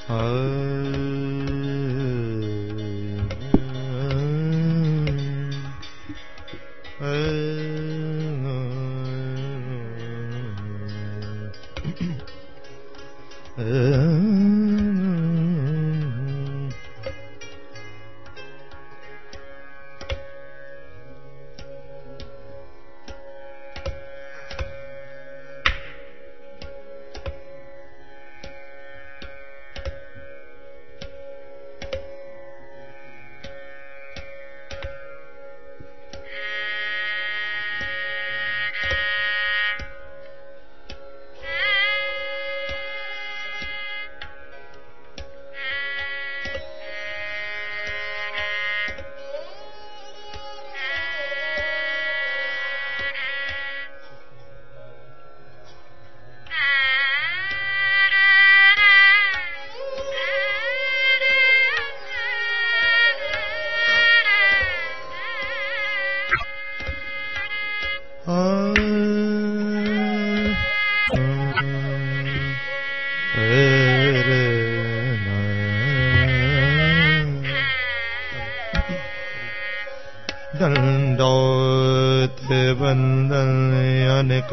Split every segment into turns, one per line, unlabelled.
दंडोत वंदन अनेक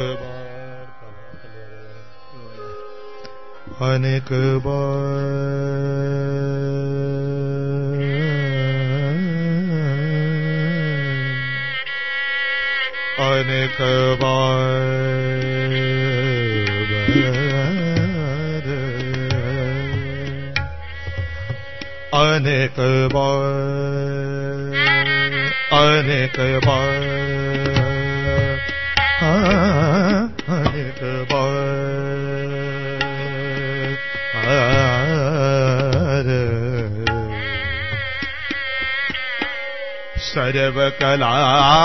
सर्वकला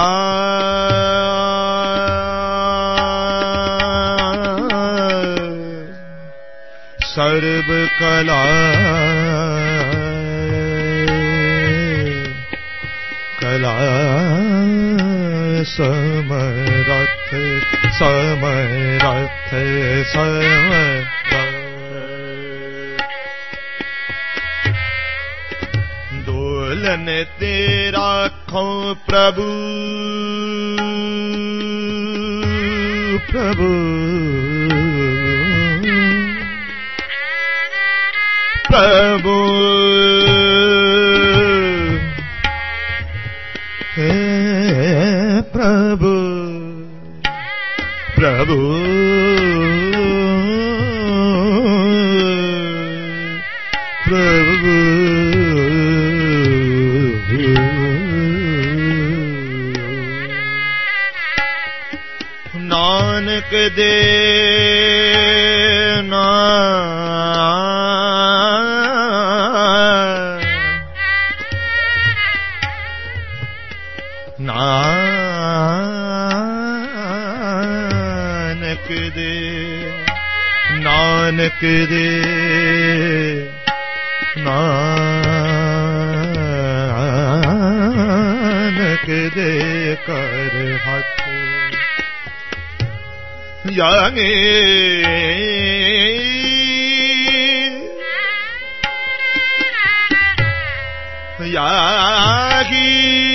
सर्वकला कला समरथ समरथ समरथ दोलन तेरा खो प्रभु प्रभु प्रभु हे प्रभु प्रभु प्रभु नानक दे नानक दे नानक दे कर हाथ यागे यागी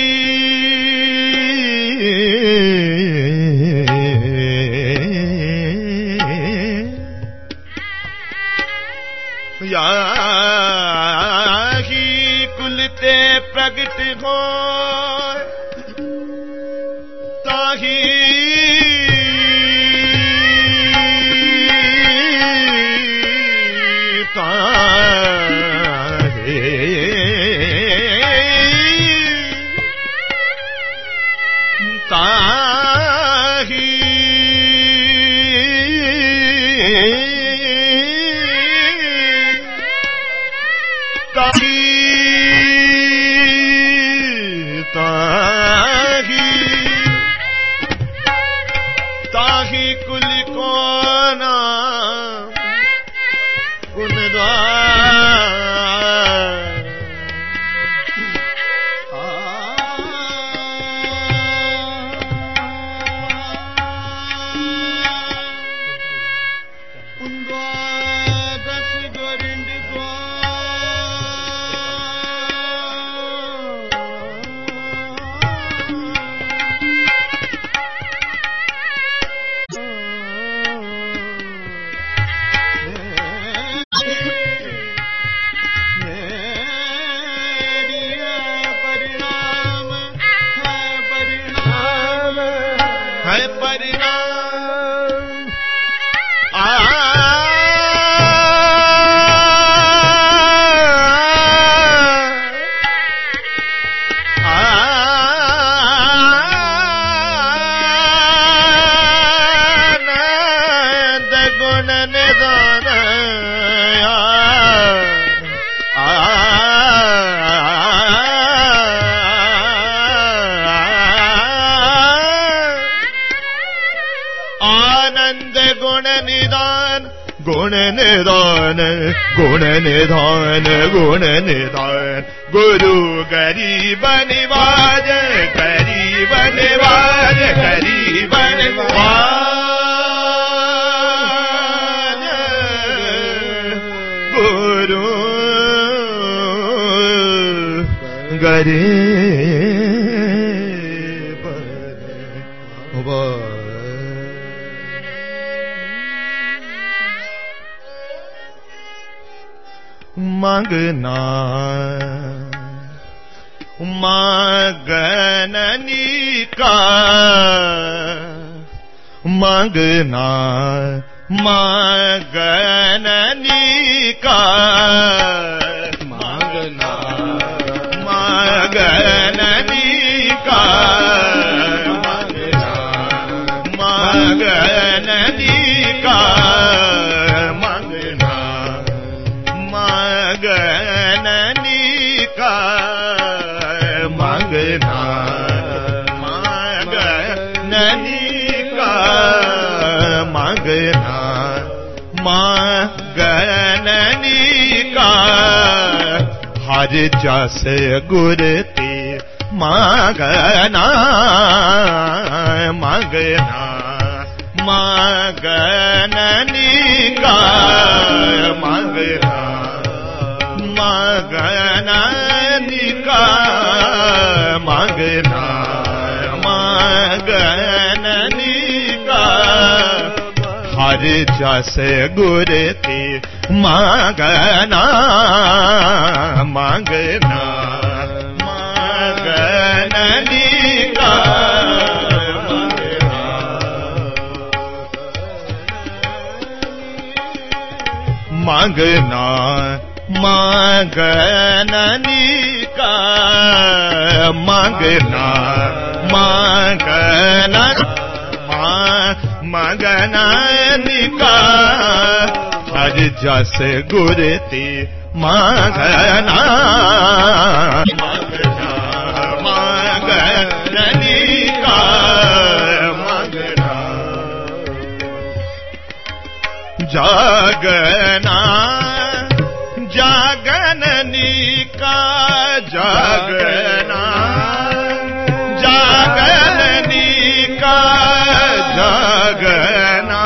याही कुलते प्रगट हो ताही ताही कुल को नाम गुण द्वार गुण निधान गुण निधान गुण निधान गुरु गरीब निवाज गरीब निवाज गरीब निवाज गुरु गरीब मांगना मांगननी का मांगना मांगननी का मांगना मांगननी का मांगना मांगननी का मांगना मांगननी का मांगना मांगननी का मांगना मांगननी का हर जस गुरती मांगना मांगना मांगननी का मांगना मांगननी का मांगना मांगननी का हर जस गुरती मांगना मांगना मांगननी का मांगना मांगननी का मांगना मांगना मांगननी का हर जस गुरती मांगना मांगना मांगननी का मांगना जागना जागननी का जागना जागननी का जागना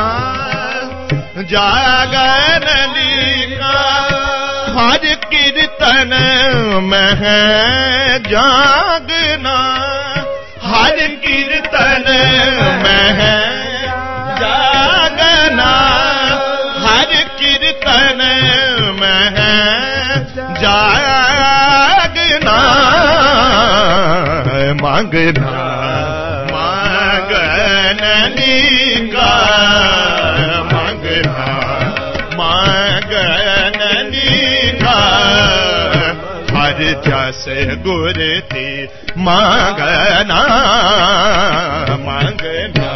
जागननी का हर कीर्तन में है जागना हर कीर्तन में है जागना हर कीर्तन में है जागना मांगना मांगननी का मांगना मांगननी का हर जस गुरती मांगना मांगना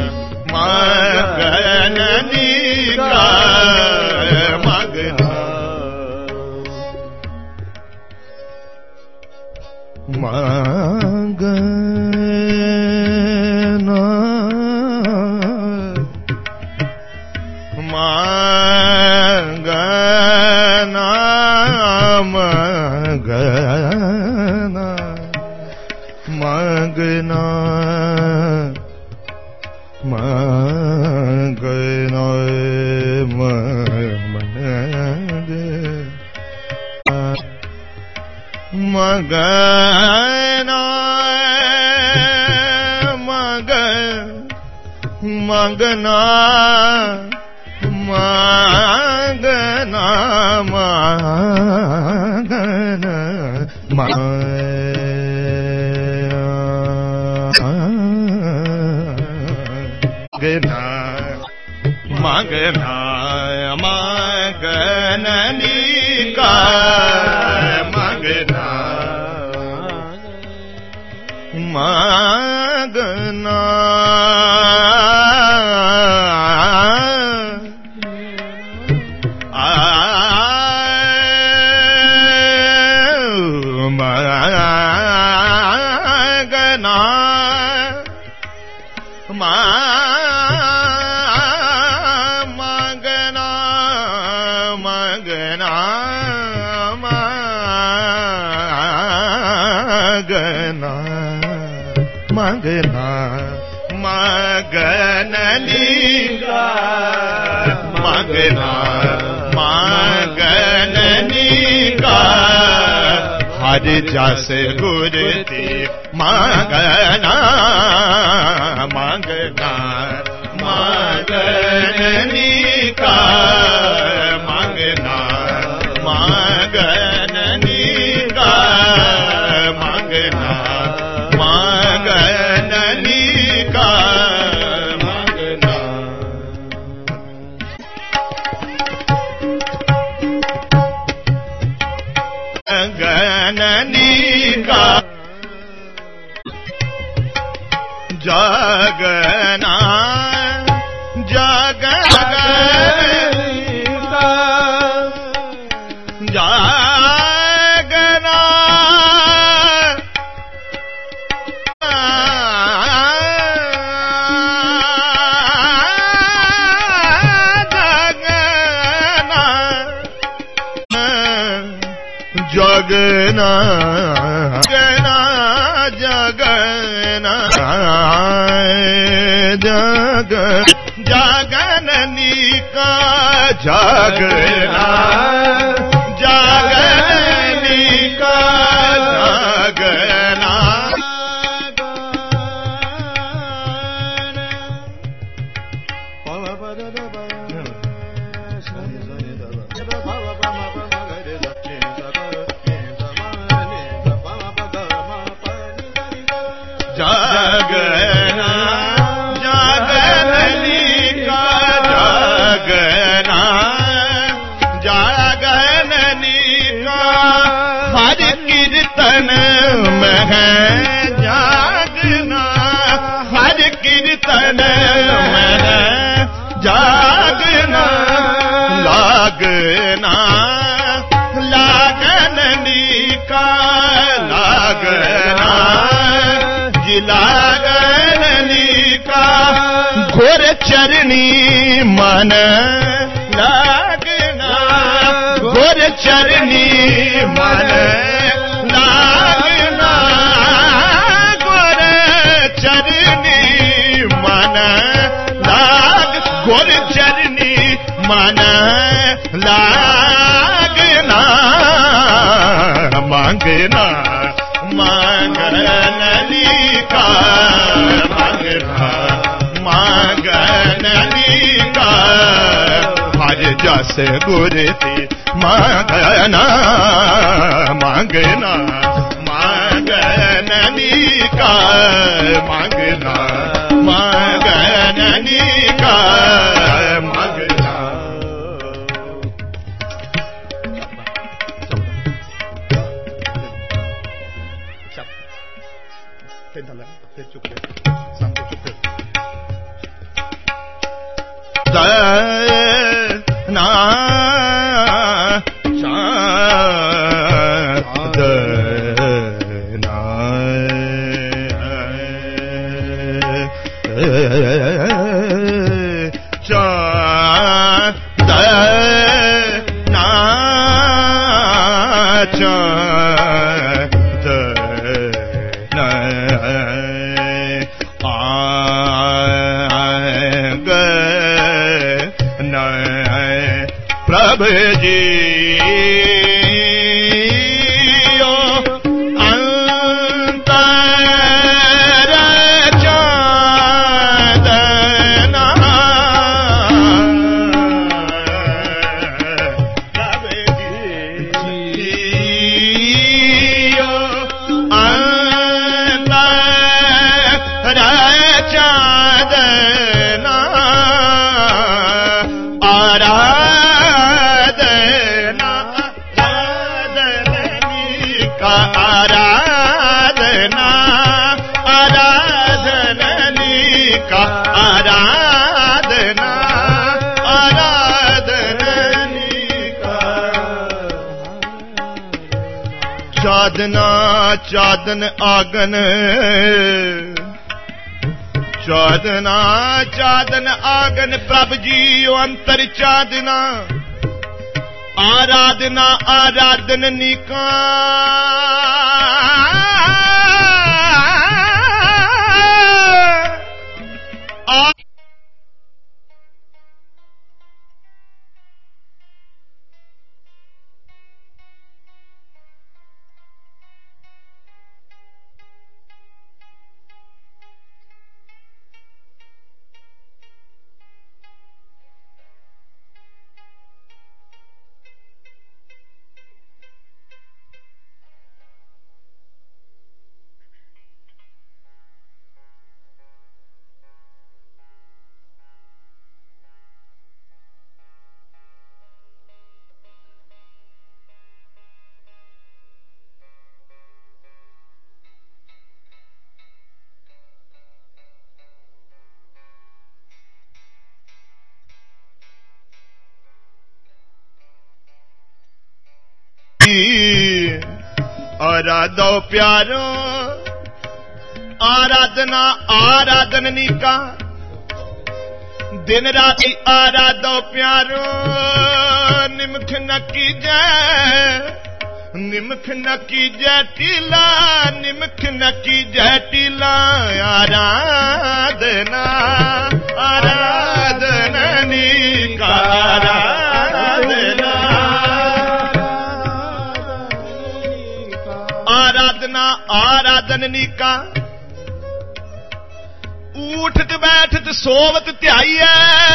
मांगननी का मांगना मांगना मांगना मांगना मांगना मांगना मांगना मांगना मांगना मांगना मांगना मांगननी का मांगना मांगना मांगना मागना मागना मागननिका मागना मागननिका हर जस गुरती मागना मागना मागननिका मागना मागननिका मागना मागननिका मागना गणनिका जगना जगना जगना जगना जगना जगना जग जगननिका जगना जगननिका जगना जगना जगननिका जगना जगननिका हर कीर्तन में है जागना हर कीर्तन में है जागना लागना लागननिका लागना लागननिका घोर चरणी मन लागना घोर चरणी मन लागना घोर चरणी मन लाग घोर चरणी मन लागना मांगना मांगननिका मांगना मांगननिका हर जस गुरती मांगना मांगना मांगननिका मांगना मांगननिका मांगना ना प्रभु जी चादना चादन आगन चादना चादन आगन प्रभ जी अंतर चादना आराधना आराधन निका आराधो प्यारो आराधना आराधननी का दिन राति आराधो प्यारो निमख न कीजै निमख न कीजै टीला निमख न कीजै टीला आराधना आराधननी का आराधना आराधननी का उठत बैठत सोवत ध्याइयै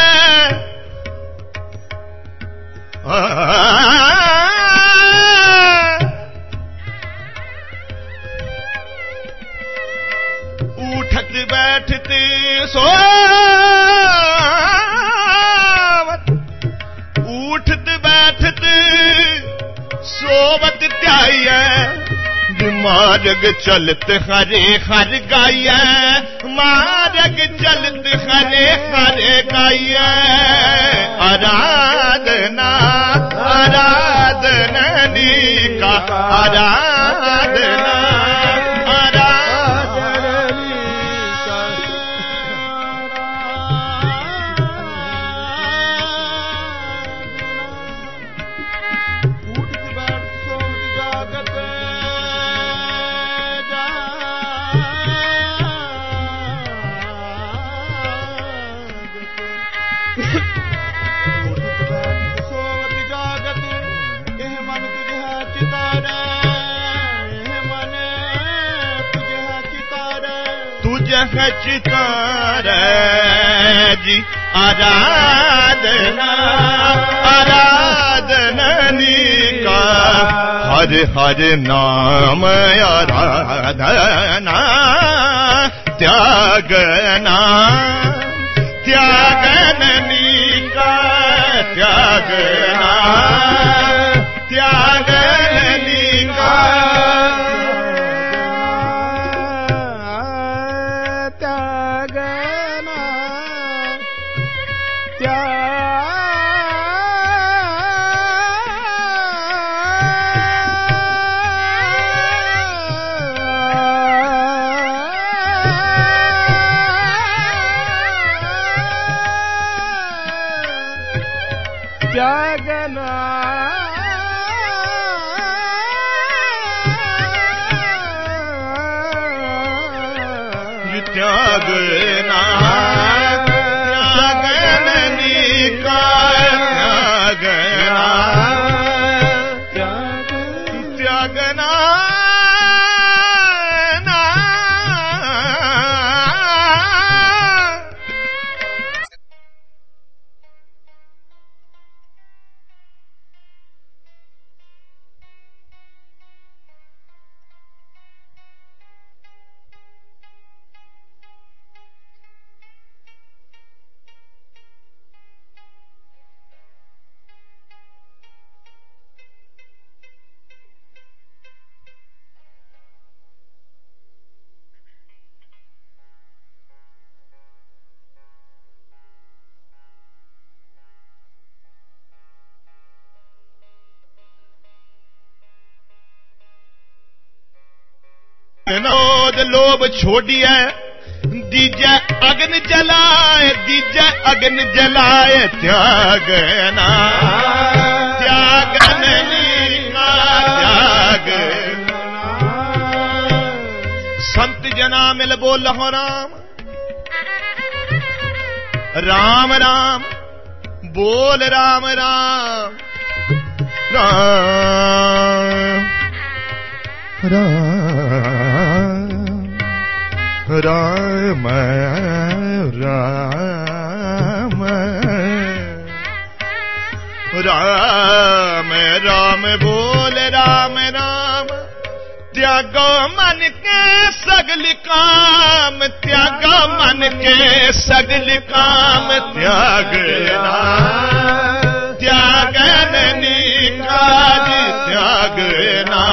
उठत बैठत सोवत उठत बैठत सोवत ध्याइयै मार्ग चलत हरे हर गाइयै मार्ग चलत हरे हरे गाइयै आराधना आराधननी का आराधना आराधननी का उठ बैठ सोच जागत चितार जी आराधना आराधननी का हर हर नाम आराधना त्यागना त्यागननी का त्यागना त्यागननी का त्यागना त्यागना त्यागननी का त्यागना त्यागना नोद लोभ छोड़िए दीजे अग्न जलाए दीजे अग्न जलाए त्यागना त्याग मिल बोल हो राम राम राम बोल राम राम राम राम राम राम राम राम बोल राम राम त्यागो मन के सगल काम त्यागो मन के सगल काम त्यागना त्यागनी काज त्यागना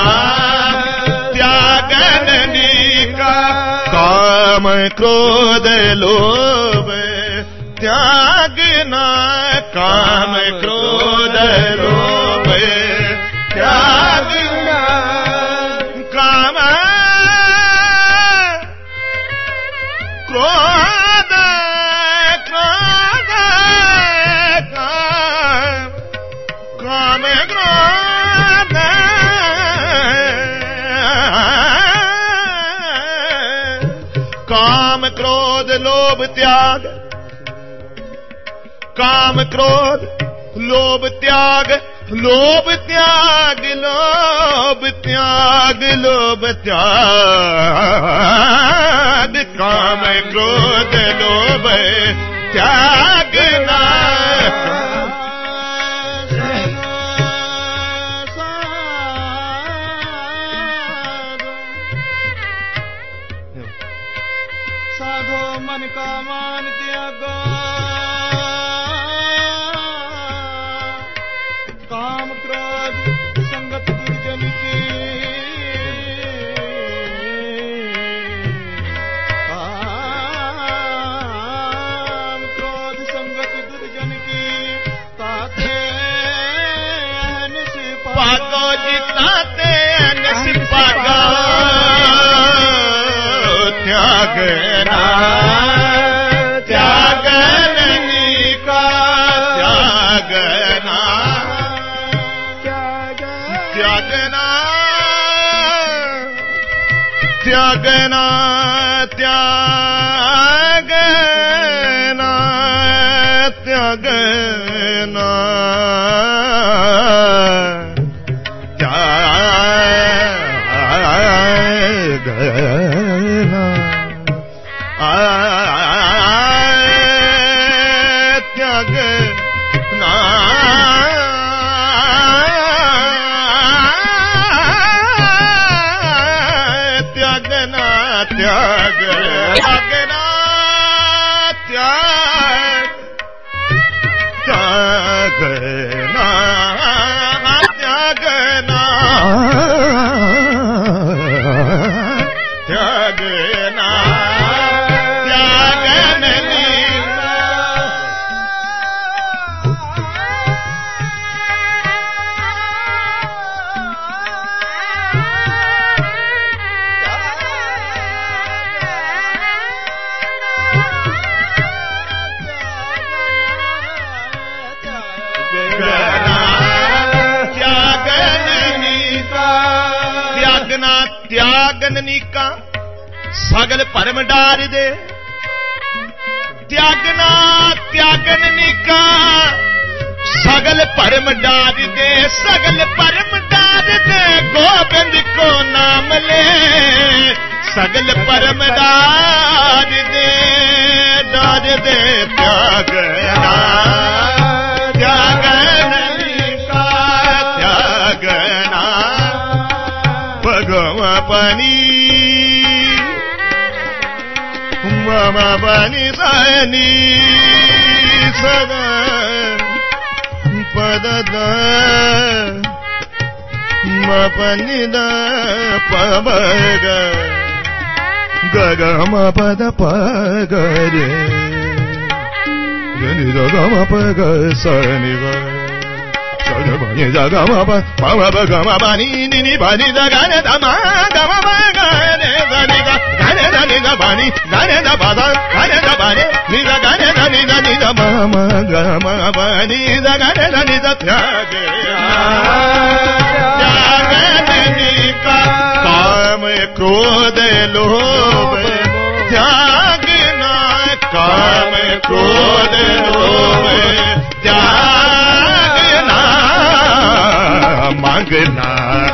त्यागनी का काम क्रोध लोभ त्यागना काम क्रोध लोभ त्यागना काम क्रोध क्रोध काम क्रोध काम क्रोध लोभ त्याग काम क्रोध लोभ त्याग लोभ त्याग लोभ त्याग लोभ त्याग काम क्रोध लोभ त्यागना
साधो मन का मान त्यागो काम क्रोध संगत दुर्जन की काम क्रोध संगत दुर्जन की ताते
पागो जिताते पागो त्यागना त्यागनी का त्यागना त्यागना त्यागना त्यागना त्यागना त्यागना त्यागना त्यागना त्याग त्यागना त्याग त्यागना त्यागना त्यागना त्यागनी त्यागना त्यागनी का सगल परम डार दे त्यागना त्यागनी का सगल परम डार दे सगल परम डार दे गोविंद को नाम ले सगल परम डार दे त्यागना त्यागनी का त्यागना भगवा पानी ममा पानी सानी सदा पद मपनि द पबग गगम पद पगरे गनि गम पग सनि ग सगमनि जगम पम गम बनि नि बनि जगने दमा गम गने जनि ग गने दनि ग बनि गने द पद गने द बनि नि गने दनि दनि द मम गम बनि जगने दनि द त्यागे त्यागनि का काम क्रोध लोभ क्रोध लोभ त्यागना मांगना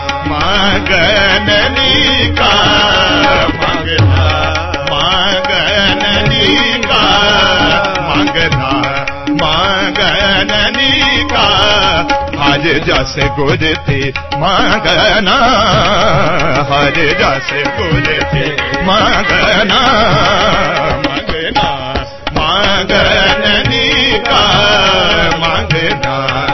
मांगननी का मांगना मांगननी का मांगना मांगननी का आज जैसे गुजते मांगना हर जैसे गुजते मांगना मांगना मांगननी का मांगना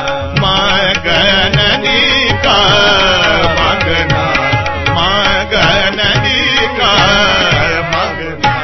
मांगननी का मांगना मांगननी का मांगना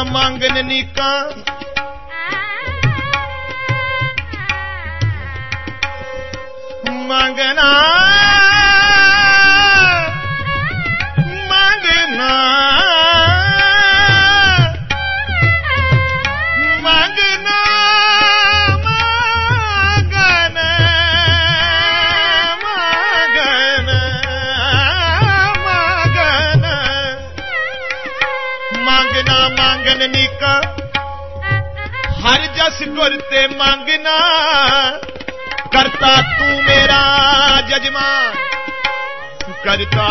मांगन नीका मांगना मांगना मांगना मांगना मांगना मांगना मांगना मांगन नीका हर जस गुरते मांगना करता तू मेरा जजमान करता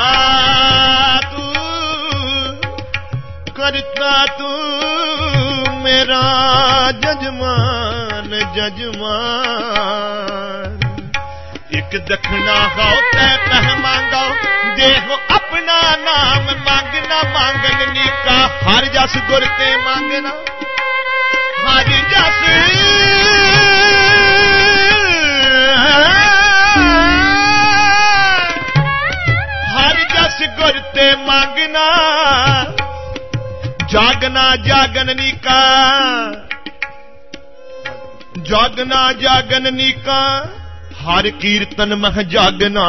तू मेरा जजमान जजमान एक दखना गाओ तय कह मांगो देखो अपना नाम मांगना मांगन नीका हर जस गुरते मांगना हर जस गुरते मांगना जागना जागन नीका जागना जागन नीका हर कीर्तन मह जागना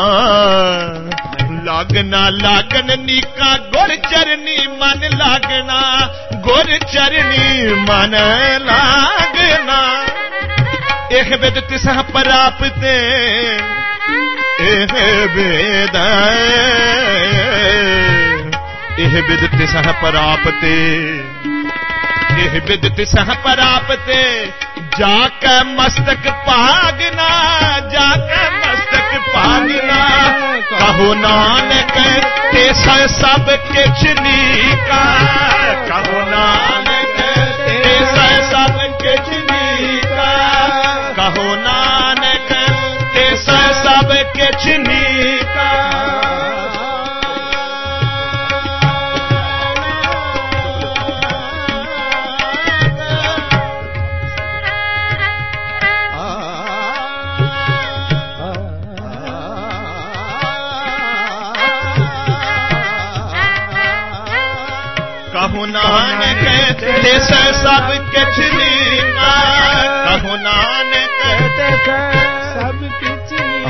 लागना लागन नीका गुर चरनी मन लागना गुर चरनी मन लागना एह विद तिसह प्राप्ते एह विद तिसह प्राप्ते एह विद तिसह प्राप्ते जाके मस्तक पागना जाके मस्तक पागना कहो नानक तेस सब किछ नीका कहो नानक तेस सब किछ नीका कहो नानक तेस सब किछ नीका कहु नानक तेस सब किछ नीका कहु नानक सब किछ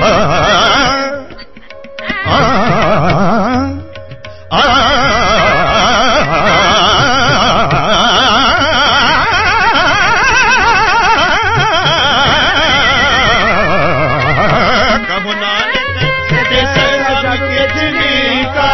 कहु नानक तेस सब किछ नीका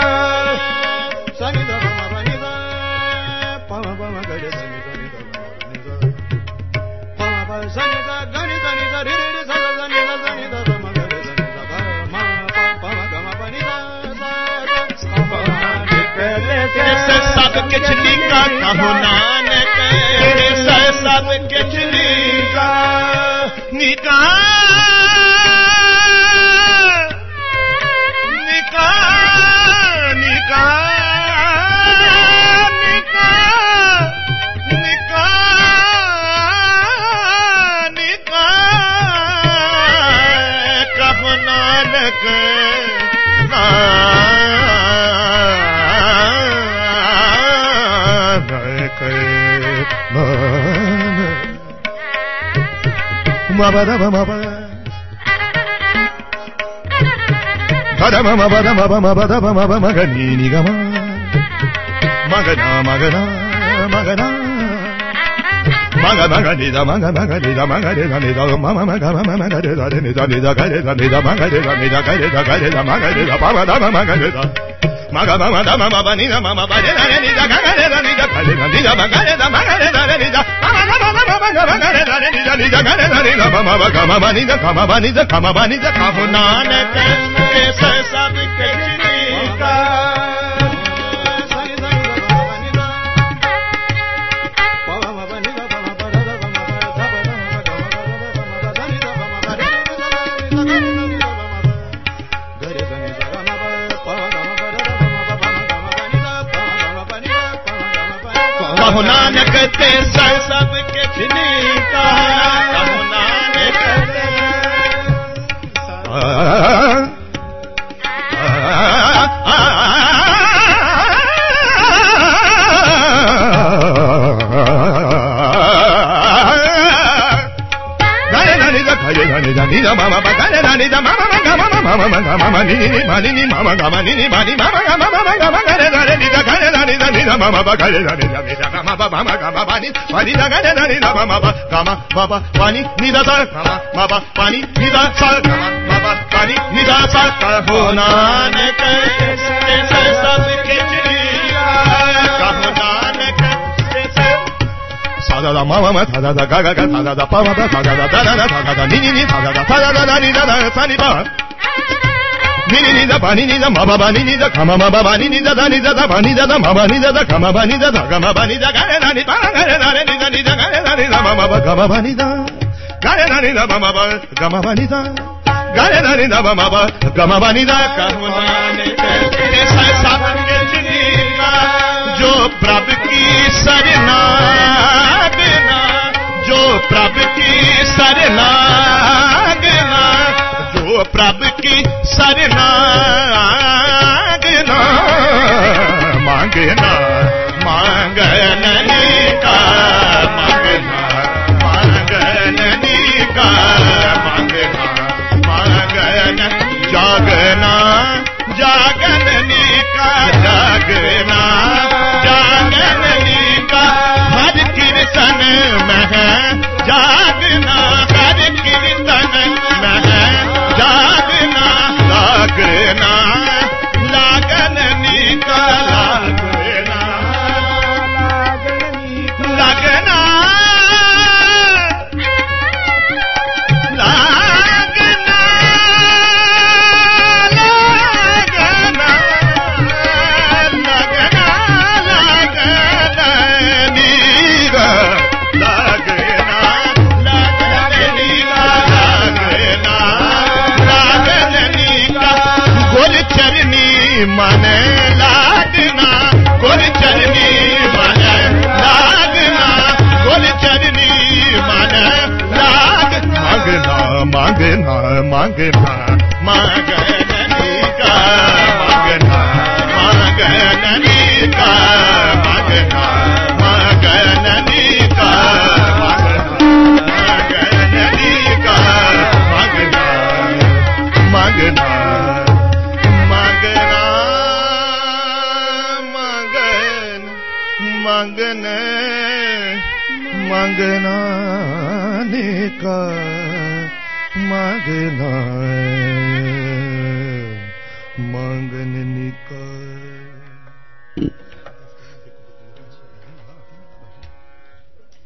सब किछ नीका कहु नानक सब किछ नीका नीका नीका नीका नीका नीका नीका कहु नानक कहु नानक तेस सब किछ नीका कहु नानक तेस सब किछ नीका कहु Nanak da ni da mama ba ga da ni da mama ga mama mama ni ni ma ni mama ga ma ni ni ma ni mama ga mama ga ma ga da ni da ga da ni da ni da mama ba ga da ni da mama ba mama ga ma ba ni da ga da ni da mama ba ga ma ba ba pa ni da sa ga ma ba pa ni da sa ga ma ba pa ni da sa ka ho nanak se sab kichliya kaho nanak sa da da mama ma da da ga ga ga da da pa ma da da da da da da ni ni da da da da ni da sa ni ba ni ni da ba ni da ma ba ba ni da ka ma ba ba ni da da ni da ba ni da ma ba ni da ka ma ba ni da ga ma ba ni da ga da ni ba ga da ni da ni da ga da ni da ma ba ga ma ba ni da ga da ni da ma ba ga ma ba ni da ga da ni da ma ba ga ma ba ni da ka ho nanak ऐसा सब किचलिया जो प्रभु की सरना देना जो प्रभु की सरना देना जो प्रभु की सरना देना मांगना मांगने का मांगना मांगने का मांगना मांगना जागना जागने का जागना जागने का हर कीर्तन में है जागना हर कीर्तन में है जागना लागना लागने का लागना लागना मन लागना गुर चरनी मन लागना गुर चरनी मन लाग मांगना मांगना मांगना मांगने का मांगना मांगने का मांगना मांगने का मांगने का मांगना मांगना मांगने मांगना का मांगना